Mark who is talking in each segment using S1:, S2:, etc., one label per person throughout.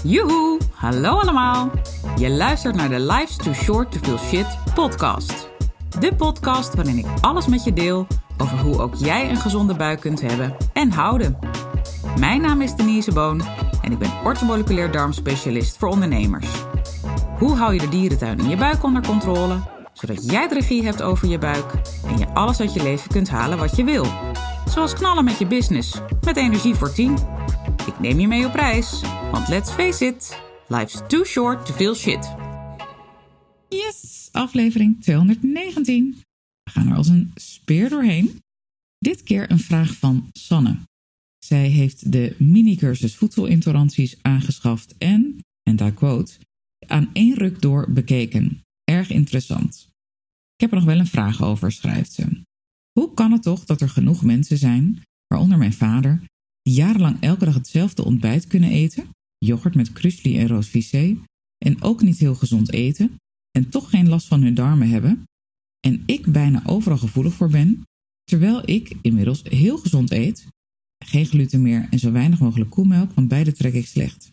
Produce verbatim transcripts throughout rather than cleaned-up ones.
S1: Joehoe, hallo allemaal. Je luistert naar de Life's Too Short to Feel Shit podcast. De podcast waarin ik alles met je deel over hoe ook jij een gezonde buik kunt hebben en houden. Mijn naam is Denise Boon en ik ben orthomoleculair darmspecialist voor ondernemers. Hoe hou je de dierentuin in je buik onder controle, zodat jij de regie hebt over je buik en je alles uit je leven kunt halen wat je wil. Zoals knallen met je business, met energie voor tien. Ik neem je mee op reis, want let's face it, life's too short to feel shit. Yes, aflevering tweehonderdnegentien. We gaan er als een speer doorheen. Dit keer een vraag van Sanne. Zij heeft de mini-cursus voedselintoleranties aangeschaft en, en daar quote, aan één ruk door bekeken. Erg interessant. Ik heb er nog wel een vraag over, schrijft ze. Hoe kan het toch dat er genoeg mensen zijn, waaronder mijn vader, die jarenlang elke dag hetzelfde ontbijt kunnen eten, yoghurt met krusli en roosvissé, en ook niet heel gezond eten, en toch geen last van hun darmen hebben, en ik bijna overal gevoelig voor ben, terwijl ik inmiddels heel gezond eet, geen gluten meer en zo weinig mogelijk koemelk, want beide trek ik slecht.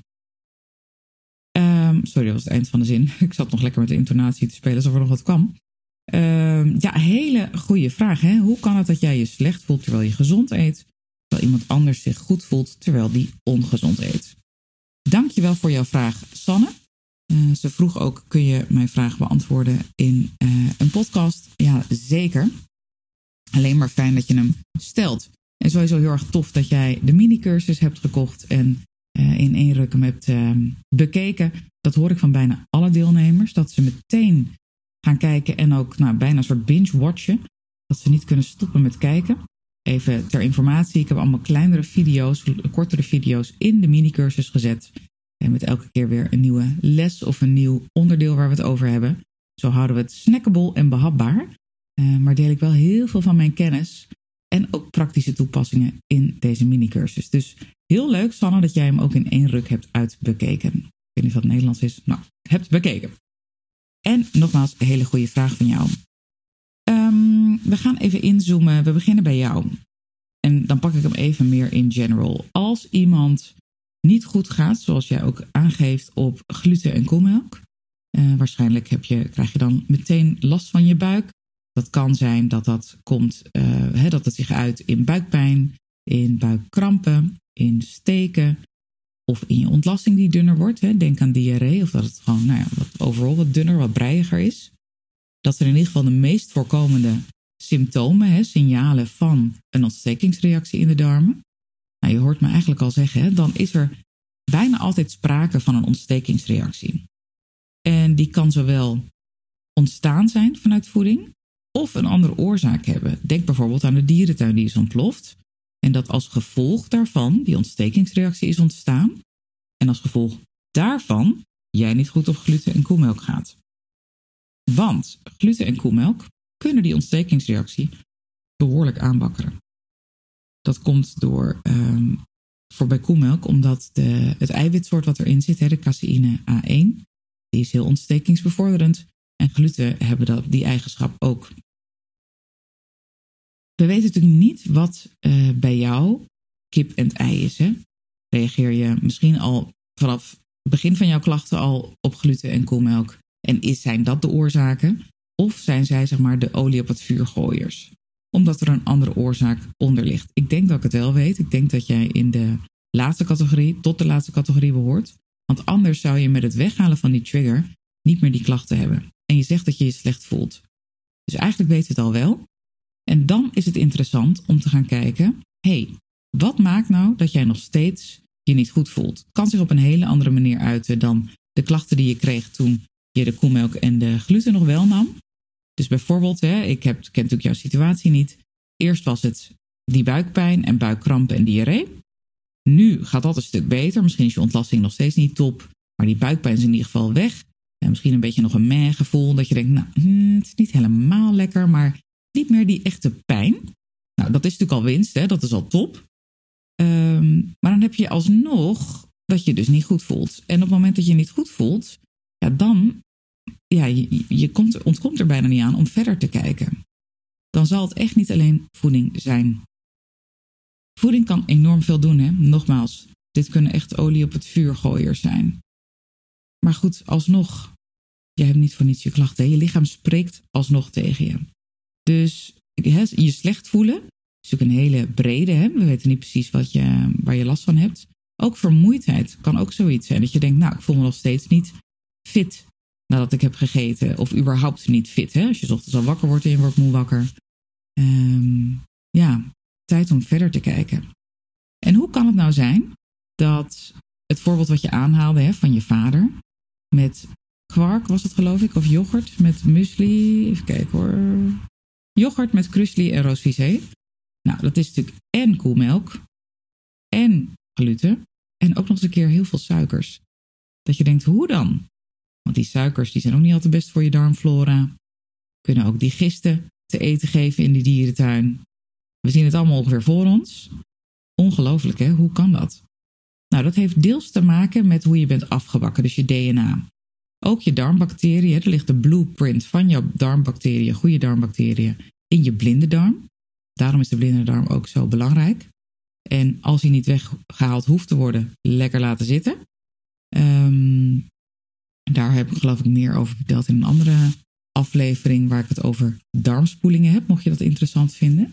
S1: Um, sorry, dat was het eind van de zin. Ik zat nog lekker met de intonatie te spelen alsof er nog wat kwam. Uh, ja, hele goede vraag. Hè? Hoe kan het dat jij je slecht voelt terwijl je gezond eet, terwijl iemand anders zich goed voelt terwijl die ongezond eet? Dankjewel voor jouw vraag, Sanne. Uh, ze vroeg ook, kun je mijn vraag beantwoorden in uh, een podcast? Ja, zeker. Alleen maar fijn dat je hem stelt. En sowieso heel erg tof dat jij de mini-cursus hebt gekocht en uh, in één ruk hem hebt uh, bekeken. Dat hoor ik van bijna alle deelnemers, dat ze meteen gaan kijken en ook nou, bijna een soort binge-watchen. Dat ze niet kunnen stoppen met kijken. Even ter informatie, ik heb allemaal kleinere video's, kortere video's in de mini-cursus gezet. En met elke keer weer een nieuwe les of een nieuw onderdeel waar we het over hebben. Zo houden we het snackable en behapbaar. Uh, maar deel ik wel heel veel van mijn kennis en ook praktische toepassingen in deze mini-cursus. Dus heel leuk, Sanne, dat jij hem ook in één ruk hebt uitbekeken. Ik weet niet of dat Nederlands is. Nou, hebt bekeken. En nogmaals, een hele goede vraag van jou. Um, we gaan even inzoomen. We beginnen bij jou. En dan pak ik hem even meer in general. Als iemand niet goed gaat, zoals jij ook aangeeft, op gluten en koemelk. Uh, waarschijnlijk heb je, krijg je dan meteen last van je buik. Dat kan zijn dat dat komt, uh, he, dat het zich uit in buikpijn, in buikkrampen, in steken of in je ontlasting die dunner wordt. Hè. Denk aan diarree of dat het gewoon nou ja, wat overal wat dunner, wat breiiger is. Dat zijn in ieder geval de meest voorkomende symptomen, hè, signalen van een ontstekingsreactie in de darmen. Nou, je hoort me eigenlijk al zeggen, hè, dan is er bijna altijd sprake van een ontstekingsreactie. En die kan zowel ontstaan zijn vanuit voeding of een andere oorzaak hebben. Denk bijvoorbeeld aan de dierentuin die is ontploft en dat als gevolg daarvan die ontstekingsreactie is ontstaan en als gevolg daarvan jij niet goed op gluten en koemelk gaat. Want gluten en koemelk kunnen die ontstekingsreactie behoorlijk aanwakkeren. Dat komt door, um, voor bij koemelk, omdat de, het eiwitsoort wat erin zit, hè, de caseïne A één, die is heel ontstekingsbevorderend. En gluten hebben dat, die eigenschap ook. We weten natuurlijk niet wat uh, bij jou kip en het ei is. Hè? Reageer je misschien al vanaf het begin van jouw klachten al op gluten en koemelk? En is, zijn dat de oorzaken? Of zijn zij zeg maar de olie op het vuur gooiers? Omdat er een andere oorzaak onder ligt. Ik denk dat ik het wel weet. Ik denk dat jij in de laatste categorie, tot de laatste categorie behoort. Want anders zou je met het weghalen van die trigger niet meer die klachten hebben. En je zegt dat je je slecht voelt. Dus eigenlijk weten we het al wel. En dan is het interessant om te gaan kijken, hé, hey, wat maakt nou dat jij nog steeds je niet goed voelt? Het kan zich op een hele andere manier uiten dan de klachten die je kreeg toen je de koemelk en de gluten nog wel nam. Dus bijvoorbeeld, hè, ik heb, ken natuurlijk jouw situatie niet. Eerst was het die buikpijn en buikkrampen en diarree. Nu gaat dat een stuk beter. Misschien is je ontlasting nog steeds niet top, maar die buikpijn is in ieder geval weg. En misschien een beetje nog een meh gevoel, dat je denkt, nou, hmm, het is niet helemaal lekker, maar niet meer die echte pijn. Nou, dat is natuurlijk al winst, hè? Dat is al top. Um, maar dan heb je alsnog dat je dus niet goed voelt. En op het moment dat je niet goed voelt, ja, dan ja, je, je komt, ontkomt er bijna niet aan om verder te kijken. Dan zal het echt niet alleen voeding zijn. Voeding kan enorm veel doen, hè? Nogmaals, dit kunnen echt olie op het vuur gooiers zijn. maar goed, alsnog, je hebt niet voor niets je klachten. Hè? Je lichaam spreekt alsnog tegen je. Dus hè, je slecht voelen is natuurlijk een hele brede. Hè? We weten niet precies wat je, waar je last van hebt. Ook vermoeidheid kan ook zoiets zijn. Dat je denkt, nou, ik voel me nog steeds niet fit nadat ik heb gegeten. Of überhaupt niet fit. Hè? Als je 's ochtends al wakker wordt en je wordt moe wakker. Um, ja, tijd om verder te kijken. En hoe kan het nou zijn dat het voorbeeld wat je aanhaalde, hè, van je vader, met kwark was het geloof ik, of yoghurt met muesli, even kijken hoor, yoghurt met krusli en roosvisé. Nou, dat is natuurlijk en koemelk en gluten en ook nog eens een keer heel veel suikers. Dat je denkt, hoe dan? Want die suikers die zijn ook niet altijd best voor je darmflora. Kunnen ook die gisten te eten geven in die dierentuin. We zien het allemaal ongeveer voor ons. Ongelooflijk, hè? Hoe kan dat? Nou, dat heeft deels te maken met hoe je bent afgebakken, dus je D N A. Ook je darmbacteriën, er ligt de blueprint van jouw darmbacteriën, goede darmbacteriën, in je blinde darm. Daarom is de blinde darm ook zo belangrijk. En als hij niet weggehaald hoeft te worden, lekker laten zitten. Um, daar heb ik geloof ik meer over verteld in een andere aflevering waar ik het over darmspoelingen heb, mocht je dat interessant vinden.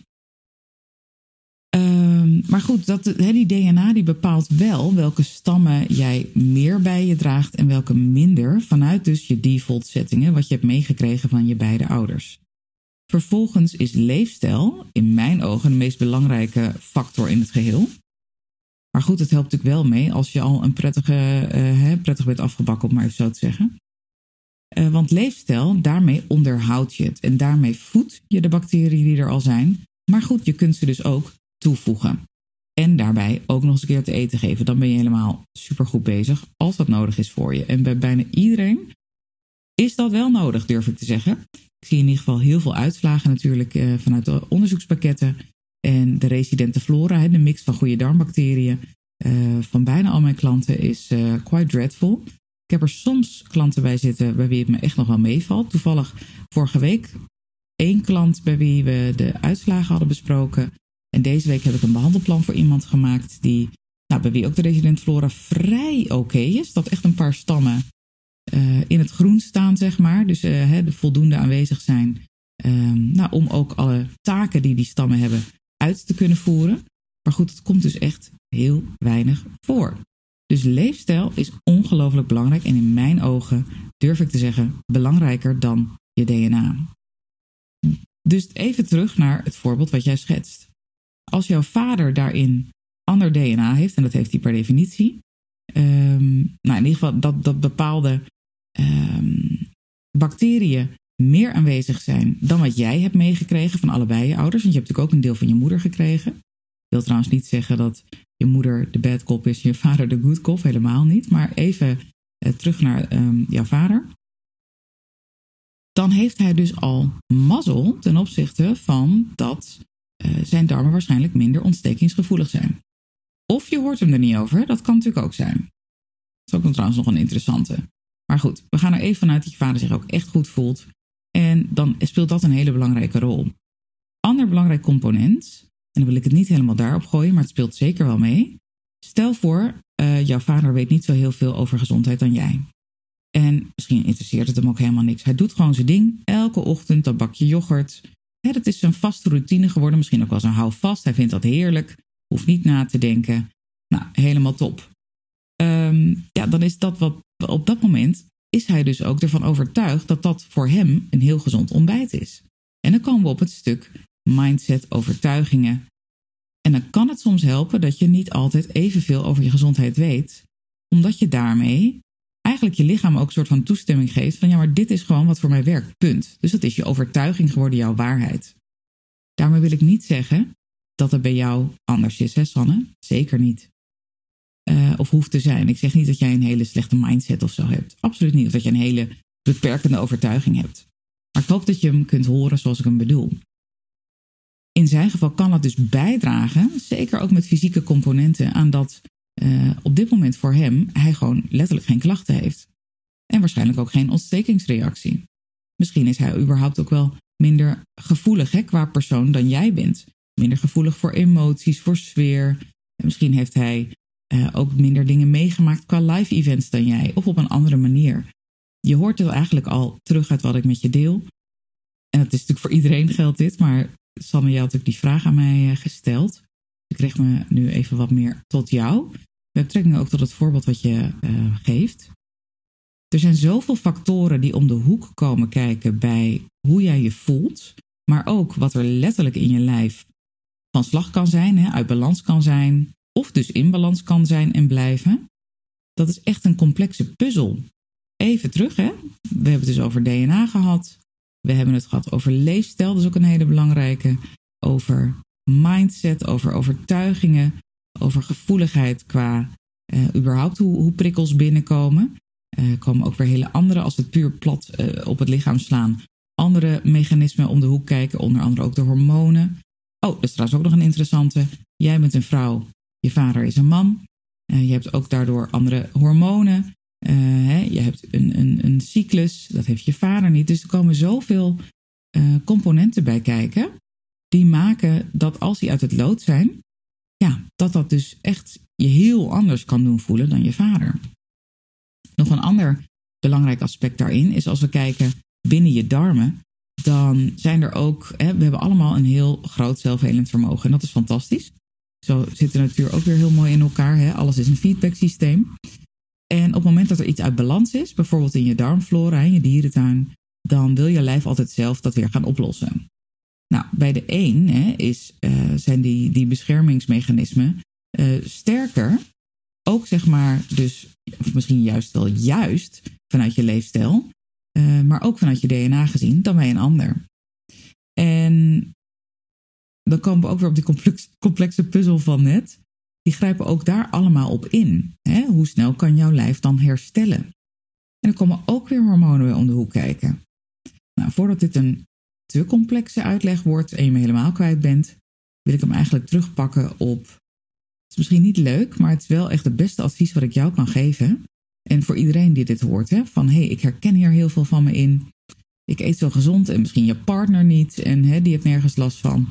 S1: Um, maar goed, dat, he, die D N A die bepaalt wel welke stammen jij meer bij je draagt en welke minder, vanuit dus je default settingen, wat je hebt meegekregen van je beide ouders. Vervolgens is leefstijl in mijn ogen de meest belangrijke factor in het geheel. Maar goed, het helpt natuurlijk wel mee als je al een prettige, uh, he, prettig bent afgebakken, om maar even zo te zeggen. Uh, want leefstijl, daarmee onderhoud je het en daarmee voed je de bacteriën die er al zijn. Maar goed, je kunt ze dus ook toevoegen. En daarbij ook nog eens een keer te eten geven. Dan ben je helemaal supergoed bezig als dat nodig is voor je. En bij bijna iedereen is dat wel nodig, durf ik te zeggen. Ik zie in ieder geval heel veel uitslagen natuurlijk uh, vanuit de onderzoekspakketten. En de residente flora, de mix van goede darmbacteriën uh, van bijna al mijn klanten is uh, quite dreadful. Ik heb er soms klanten bij zitten bij wie het me echt nog wel meevalt. Toevallig vorige week één klant bij wie we de uitslagen hadden besproken. En deze week heb ik een behandelplan voor iemand gemaakt die, nou, bij wie ook de resident flora vrij oké okay is. Dat echt een paar stammen uh, in het groen staan, zeg maar. Dus uh, hè, de voldoende aanwezig zijn. Um, nou, om ook alle taken die die stammen hebben uit te kunnen voeren. Maar goed, het komt dus echt heel weinig voor. Dus leefstijl is ongelooflijk belangrijk. En in mijn ogen, durf ik te zeggen, belangrijker dan je D N A. Dus even terug naar het voorbeeld wat jij schetst. Als jouw vader daarin ander D N A heeft, en dat heeft hij per definitie, um, nou in ieder geval dat, dat bepaalde um, bacteriën meer aanwezig zijn dan wat jij hebt meegekregen van allebei je ouders. Want je hebt natuurlijk ook een deel van je moeder gekregen. Ik wil trouwens niet zeggen dat je moeder de bad cop is en je vader de good cop, helemaal niet. Maar even uh, terug naar um, jouw vader. Dan heeft hij dus al mazzel ten opzichte van dat uh, zijn darmen waarschijnlijk minder ontstekingsgevoelig zijn. Of je hoort hem er niet over, dat kan natuurlijk ook zijn. Dat is ook trouwens nog een interessante. Maar goed, we gaan er even vanuit dat je vader zich ook echt goed voelt. En dan speelt dat een hele belangrijke rol. Ander belangrijk component, en dan wil ik het niet helemaal daarop gooien, maar het speelt zeker wel mee. Stel voor, uh, jouw vader weet niet zo heel veel over gezondheid dan jij. En misschien interesseert het hem ook helemaal niks. Hij doet gewoon zijn ding. Elke ochtend dat bakje yoghurt. Hè, dat is zijn vaste routine geworden. Misschien ook wel zijn houvast. Hij vindt dat heerlijk. Hoeft niet na te denken. Nou, helemaal top. Um, ja, dan is dat wat op dat moment is hij dus ook ervan overtuigd dat dat voor hem een heel gezond ontbijt is. En dan komen we op het stuk mindset, overtuigingen. En dan kan het soms helpen dat je niet altijd evenveel over je gezondheid weet, omdat je daarmee eigenlijk je lichaam ook een soort van toestemming geeft van ja, maar dit is gewoon wat voor mij werkt, punt. Dus dat is je overtuiging geworden, jouw waarheid. Daarmee wil ik niet zeggen dat het bij jou anders is, hè Sanne? Zeker niet. Uh, of hoeft te zijn. Ik zeg niet dat jij een hele slechte mindset of zo hebt. Absoluut niet. Of dat je een hele beperkende overtuiging hebt. Maar ik hoop dat je hem kunt horen zoals ik hem bedoel. In zijn geval kan dat dus bijdragen, zeker ook met fysieke componenten, aan dat uh, op dit moment voor hem hij gewoon letterlijk geen klachten heeft. En waarschijnlijk ook geen ontstekingsreactie. Misschien is hij überhaupt ook wel minder gevoelig, hè, qua persoon dan jij bent. Minder gevoelig voor emoties, voor sfeer. En misschien heeft hij Uh, ook minder dingen meegemaakt qua live events dan jij. Of op een andere manier. Je hoort het eigenlijk al terug uit wat ik met je deel. En het is natuurlijk voor iedereen geldt dit. Maar Sanne, jij had natuurlijk die vraag aan mij uh, gesteld. Ik richt me nu even wat meer tot jou. Met betrekking ook tot het voorbeeld wat je uh, geeft. Er zijn zoveel factoren die om de hoek komen kijken bij hoe jij je voelt. Maar ook wat er letterlijk in je lijf van slag kan zijn, hè, uit balans kan zijn. Of dus in balans kan zijn en blijven. Dat is echt een complexe puzzel. Even terug, hè. We hebben het dus over D N A gehad. We hebben het gehad over leefstijl, dat is ook een hele belangrijke. Over mindset, over overtuigingen. Over gevoeligheid qua uh, überhaupt hoe, hoe prikkels binnenkomen. Er uh, komen ook weer hele andere, als we het puur plat uh, op het lichaam slaan. Andere mechanismen om de hoek kijken, onder andere ook de hormonen. Oh, dat is trouwens ook nog een interessante. Jij bent een vrouw, je vader is een man. Uh, je hebt ook daardoor andere hormonen. Uh, hè, je hebt een, een, een cyclus, dat heeft je vader niet. Dus er komen zoveel uh, componenten bij kijken. Die maken dat als die uit het lood zijn, ja, dat dat dus echt je heel anders kan doen voelen dan je vader. Nog een ander belangrijk aspect daarin is als we kijken binnen je darmen. Dan zijn er ook, hè, we hebben allemaal een heel groot zelfhelend vermogen. En dat is fantastisch. Zo zit de natuur ook weer heel mooi in elkaar. Hè? Alles is een feedback systeem. En op het moment dat er iets uit balans is, bijvoorbeeld in je darmflora, in je dierentuin, dan wil je lijf altijd zelf dat weer gaan oplossen. Nou, bij de een hè, is, uh, zijn die, die beschermingsmechanismen uh, sterker. Ook zeg maar, dus, of misschien juist wel juist vanuit je leefstijl, uh, maar ook vanuit je D N A gezien, dan bij een ander. En dan komen we ook weer op die complex, complexe puzzel van net. Die grijpen ook daar allemaal op in. Hè? Hoe snel kan jouw lijf dan herstellen? En er komen ook weer hormonen bij om de hoek kijken. Nou, voordat dit een te complexe uitleg wordt en je me helemaal kwijt bent, wil ik hem eigenlijk terugpakken op, het is misschien niet leuk, maar het is wel echt het beste advies wat ik jou kan geven. En voor iedereen die dit hoort, hè, van hé, hey, ik herken hier heel veel van me in. Ik eet zo gezond en misschien je partner niet en hè, die heeft nergens last van.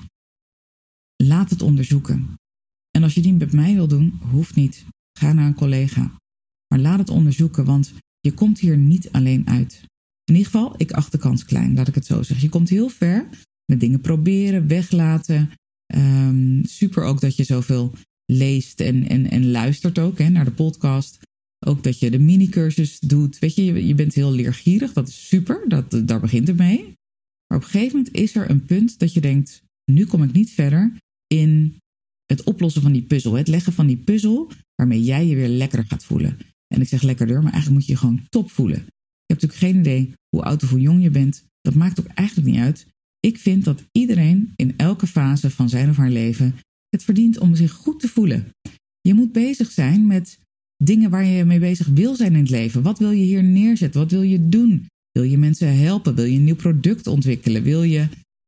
S1: Laat het onderzoeken. En als je die met mij wil doen, hoeft niet. Ga naar een collega. Maar laat het onderzoeken, want je komt hier niet alleen uit. In ieder geval, ik acht de kans klein, laat ik het zo zeggen. Je komt heel ver met dingen proberen, weglaten. Um, super ook dat je zoveel leest en, en, en luistert ook hè, naar de podcast. Ook dat je de mini-cursus doet. Weet je, je, je bent heel leergierig, dat is super, dat, daar begint het mee. Maar op een gegeven moment is er een punt dat je denkt, nu kom ik niet verder in het oplossen van die puzzel. Het leggen van die puzzel waarmee jij je weer lekkerder gaat voelen. En ik zeg lekkerder, maar eigenlijk moet je je gewoon top voelen. Je hebt natuurlijk geen idee hoe oud of hoe jong je bent. Dat maakt ook eigenlijk niet uit. Ik vind dat iedereen in elke fase van zijn of haar leven het verdient om zich goed te voelen. Je moet bezig zijn met dingen waar je mee bezig wil zijn in het leven. Wat wil je hier neerzetten? Wat wil je doen? Wil je mensen helpen? Wil je een nieuw product ontwikkelen? Wil je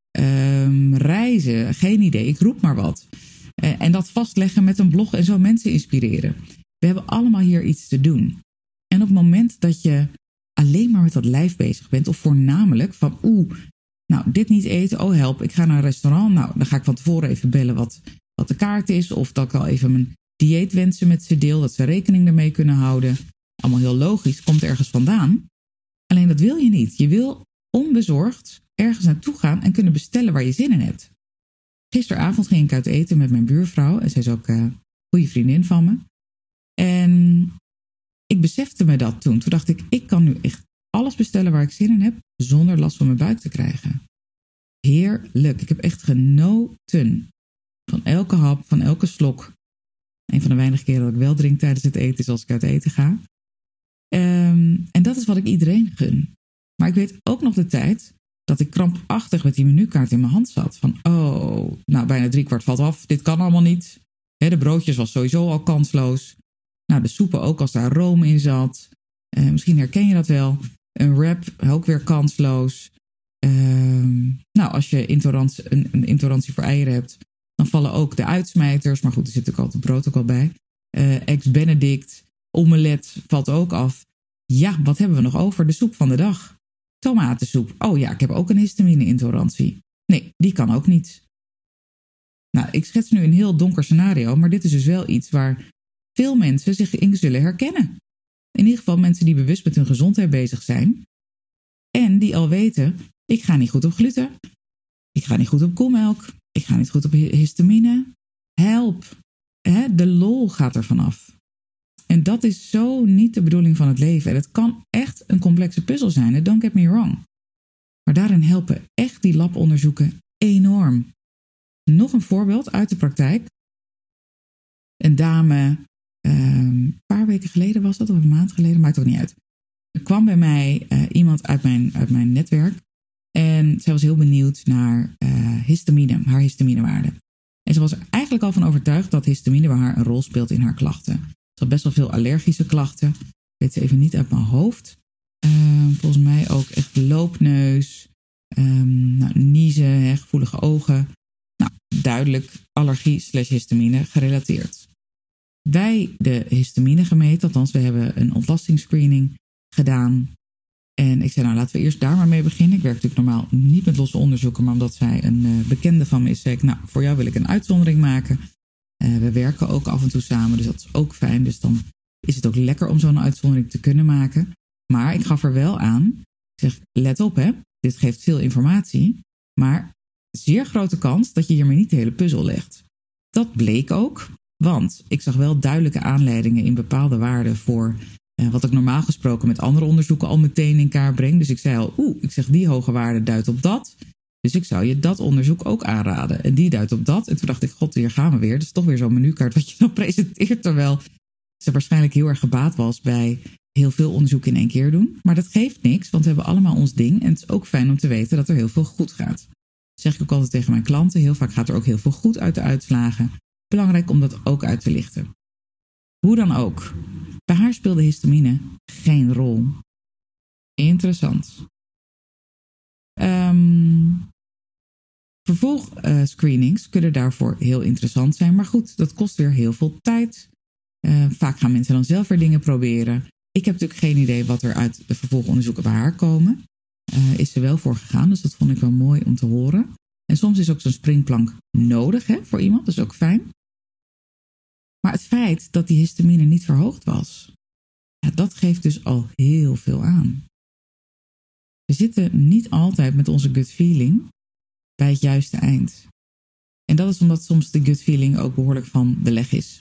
S1: um, reizen? Geen idee, ik roep maar wat. Uh, en dat vastleggen met een blog en zo mensen inspireren. We hebben allemaal hier iets te doen. En op het moment dat je alleen maar met dat lijf bezig bent, of voornamelijk van oeh, nou dit niet eten, oh help, ik ga naar een restaurant, nou dan ga ik van tevoren even bellen wat, wat de kaart is, of dat ik al even mijn dieetwensen met ze deel, dat ze rekening ermee kunnen houden. Allemaal heel logisch, komt ergens vandaan. Alleen dat wil je niet. Je wil onbezorgd ergens naartoe gaan en kunnen bestellen waar je zin in hebt. Gisteravond ging ik uit eten met mijn buurvrouw en zij is ook een goede vriendin van me. En ik besefte me dat toen. Toen dacht ik, ik kan nu echt alles bestellen waar ik zin in heb, zonder last van mijn buik te krijgen. Heerlijk. Ik heb echt genoten van elke hap, van elke slok. Een van de weinige keren dat ik wel drink tijdens het eten is als ik uit eten ga. Um, en dat is wat ik iedereen gun. Maar ik weet ook nog de tijd dat ik krampachtig met die menukaart in mijn hand zat. Van, oh, nou bijna driekwart valt af. Dit kan allemaal niet. He, de broodjes was sowieso al kansloos. Nou, de soepen ook als daar room in zat. Uh, misschien herken je dat wel. Een wrap, ook weer kansloos. Uh, nou, als je intolerantie, een, een intolerantie voor eieren hebt, dan vallen ook de uitsmijters. Maar goed, er zit ook altijd brood ook al bij. Uh, Eggs Benedict, omelet valt ook af. Ja, wat hebben we nog over? De soep van de dag. Tomatensoep. Oh ja, ik heb ook een histamine-intolerantie. Nee, die kan ook niet. Nou, ik schets nu een heel donker scenario, maar dit is dus wel iets waar veel mensen zich in zullen herkennen. In ieder geval mensen die bewust met hun gezondheid bezig zijn. En die al weten, ik ga niet goed op gluten. Ik ga niet goed op koemelk. Ik ga niet goed op histamine. Help. Hè, de lol gaat er vanaf. En dat is zo niet de bedoeling van het leven. En het kan echt een complexe puzzel zijn. Don't get me wrong. Maar daarin helpen echt die labonderzoeken enorm. Nog een voorbeeld uit de praktijk. Een dame, um, een paar weken geleden was dat, of een maand geleden, maakt ook niet uit. Er kwam bij mij uh, iemand uit mijn, uit mijn netwerk. En zij was heel benieuwd naar uh, histamine, haar histaminewaarde. En ze was er eigenlijk al van overtuigd dat histamine bij haar een rol speelt in haar klachten. Ze had best wel veel allergische klachten. Ik weet ze even niet uit mijn hoofd. Uh, volgens mij ook echt loopneus, um, nou, niezen, hè, gevoelige ogen. Nou, duidelijk allergie slash histamine gerelateerd. Wij de histamine gemeten, althans we hebben een ontlastingsscreening gedaan. En ik zei, nou laten we eerst daar maar mee beginnen. Ik werk natuurlijk normaal niet met losse onderzoeken, maar omdat zij een uh, bekende van me is, zei ik, nou voor jou wil ik een uitzondering maken. Uh, we werken ook af en toe samen, dus dat is ook fijn. Dus dan is het ook lekker om zo'n uitzondering te kunnen maken. Maar ik gaf er wel aan, ik zeg, let op hè, dit geeft veel informatie, maar zeer grote kans dat je hiermee niet de hele puzzel legt. Dat bleek ook, want ik zag wel duidelijke aanleidingen in bepaalde waarden voor uh, wat ik normaal gesproken met andere onderzoeken al meteen in kaart breng. Dus ik zei al, oeh, ik zeg die hoge waarde duidt op dat. Dus ik zou je dat onderzoek ook aanraden. En die duidt op dat. En toen dacht ik, god, hier gaan we weer. Dat is toch weer zo'n menukaart wat je dan presenteert. Terwijl ze waarschijnlijk heel erg gebaat was bij heel veel onderzoek in één keer doen. Maar dat geeft niks, want we hebben allemaal ons ding. En het is ook fijn om te weten dat er heel veel goed gaat. Dat zeg ik ook altijd tegen mijn klanten. Heel vaak gaat er ook heel veel goed uit de uitslagen. Belangrijk om dat ook uit te lichten. Hoe dan ook. Bij haar speelde histamine geen rol. Interessant. Um, vervolgscreenings uh, kunnen daarvoor heel interessant zijn. Maar goed, dat kost weer heel veel tijd. Uh, vaak gaan mensen dan zelf weer dingen proberen. Ik heb natuurlijk geen idee wat er uit de vervolgonderzoeken bij haar komen. Uh, is ze wel voor gegaan, dus dat vond ik wel mooi om te horen. En soms is ook zo'n springplank nodig hè, voor iemand, dat is ook fijn. Maar het feit dat die histamine niet verhoogd was, ja, dat geeft dus al heel veel aan. We zitten niet altijd met onze gut feeling bij het juiste eind. En dat is omdat soms de gut feeling ook behoorlijk van de leg is.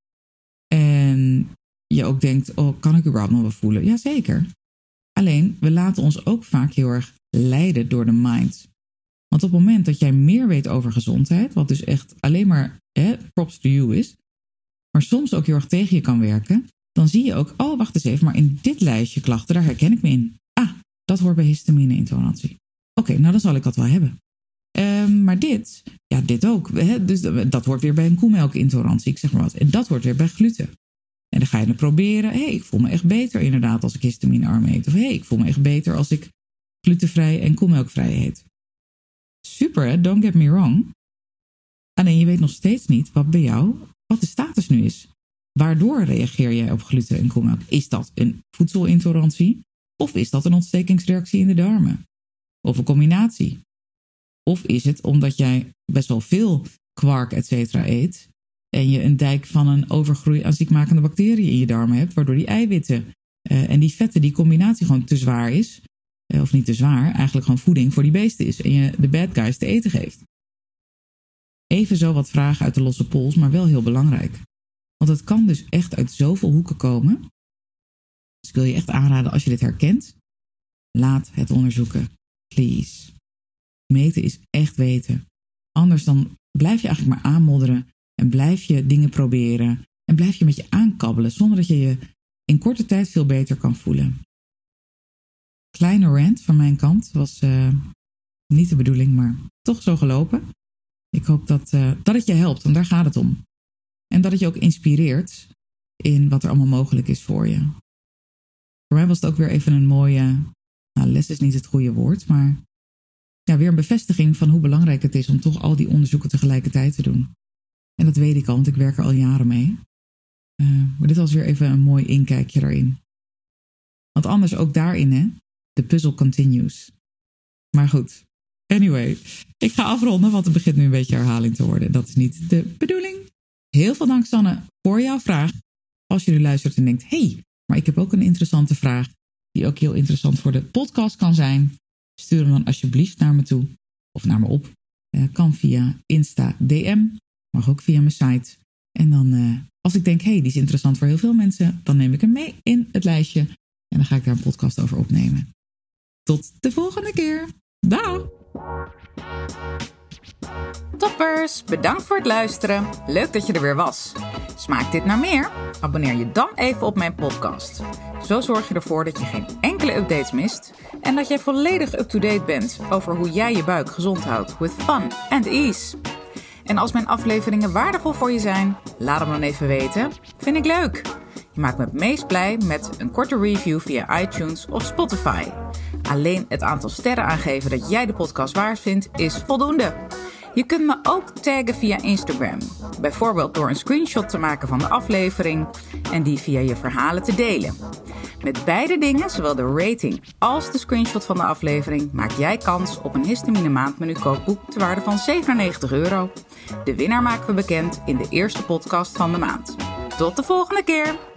S1: En je ook denkt, oh, kan ik überhaupt nog wel voelen? Jazeker. Alleen, we laten ons ook vaak heel erg leiden door de mind. Want op het moment dat jij meer weet over gezondheid, wat dus echt alleen maar eh, props to you is, maar soms ook heel erg tegen je kan werken, dan zie je ook, oh, wacht eens even, maar in dit lijstje klachten, daar herken ik me in. Ah, dat hoort bij histamine-intolerantie. Oké, okay, nou dan zal ik dat wel hebben. Um, maar dit, ja, dit ook. Hè? Dus dat hoort weer bij een koemelkintolerantie, ik zeg maar wat. En dat hoort weer bij gluten. En dan ga je het proberen. Hé, hey, ik voel me echt beter inderdaad als ik histaminearm eet. Of hé, hey, ik voel me echt beter als ik glutenvrij en koemelkvrij eet. Super, hè? Don't get me wrong. Alleen je weet nog steeds niet wat bij jou, wat de status nu is. Waardoor reageer jij op gluten en koemelk? Is dat een voedselintolerantie? Of is dat een ontstekingsreactie in de darmen? Of een combinatie? Of is het omdat jij best wel veel kwark et cetera eet en je een dijk van een overgroei aan ziekmakende bacteriën in je darmen hebt, waardoor die eiwitten uh, en die vetten, die combinatie gewoon te zwaar is, uh, of niet te zwaar, eigenlijk gewoon voeding voor die beesten is en je de bad guys te eten geeft. Even zo wat vragen uit de losse pols, maar wel heel belangrijk. Want het kan dus echt uit zoveel hoeken komen. Dus ik wil je echt aanraden, als je dit herkent, laat het onderzoeken. Please. Meten is echt weten. Anders dan blijf je eigenlijk maar aanmodderen en blijf je dingen proberen en blijf je met je aankabbelen zonder dat je je in korte tijd veel beter kan voelen. Kleine rant van mijn kant was uh, niet de bedoeling, maar toch zo gelopen. Ik hoop dat, uh, dat het je helpt, want daar gaat het om. En dat het je ook inspireert in wat er allemaal mogelijk is voor je. Voor mij was het ook weer even een mooie, nou, les is niet het goede woord, maar ja, weer een bevestiging van hoe belangrijk het is om toch al die onderzoeken tegelijkertijd te doen. En dat weet ik al, want ik werk er al jaren mee. Uh, maar dit was weer even een mooi inkijkje daarin. Want anders ook daarin, hè, de puzzel continues. Maar goed, anyway, ik ga afronden, want het begint nu een beetje herhaling te worden. Dat is niet de bedoeling. Heel veel dank, Sanne, voor jouw vraag. als je nu luistert en denkt, hé, hey, maar ik heb ook een interessante vraag die ook heel interessant voor de podcast kan zijn. Stuur hem dan alsjeblieft naar me toe of naar me op. Uh, kan via Insta D M, mag ook via mijn site. En dan, uh, als ik denk, hé, hey, die is interessant voor heel veel mensen, dan neem ik hem mee in het lijstje en dan ga ik daar een podcast over opnemen. Tot de volgende keer. Dag!
S2: Toppers, bedankt voor het luisteren. Leuk dat je er weer was. Smaakt dit naar meer? Abonneer je dan even op mijn podcast. Zo zorg je ervoor dat je geen enkele updates mist en dat jij volledig up-to-date bent over hoe jij je buik gezond houdt with fun and ease. En als mijn afleveringen waardevol voor je zijn, laat hem dan even weten. Vind ik leuk. Je maakt me het meest blij met een korte review via iTunes of Spotify. Alleen het aantal sterren aangeven dat jij de podcast waard vindt is voldoende. Je kunt me ook taggen via Instagram. Bijvoorbeeld door een screenshot te maken van de aflevering en die via je verhalen te delen. Met beide dingen, zowel de rating als de screenshot van de aflevering, maak jij kans op een Histamine Maandmenu kookboek ter waarde van zevenennegentig euro. De winnaar maken we bekend in de eerste podcast van de maand. Tot de volgende keer!